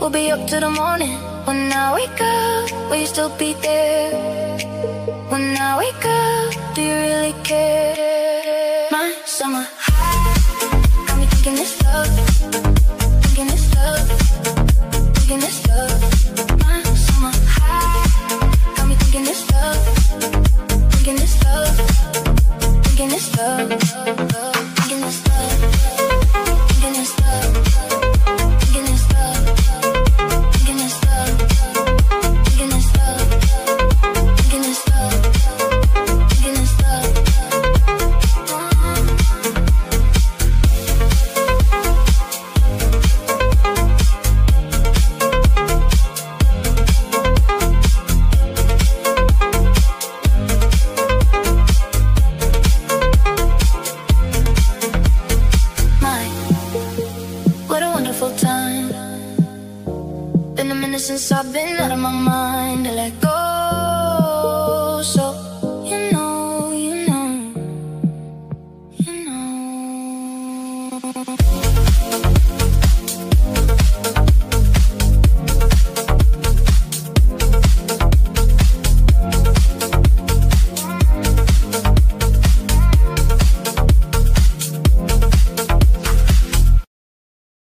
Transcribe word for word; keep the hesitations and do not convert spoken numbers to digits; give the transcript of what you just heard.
we'll be up till the morning. When I wake up, will you still be there? When I wake up, do you really care? My summer high got me thinking it's love, thinking it's love, thinking it's love. My summer high got me thinking it's love, thinking it's love, thinking it's love, thinking it's love, thinking it's love, thinking it's love, thinking it's love, thinking it's love, thinking it's love, thinking it's love. Since I've been out of my mind, I let go.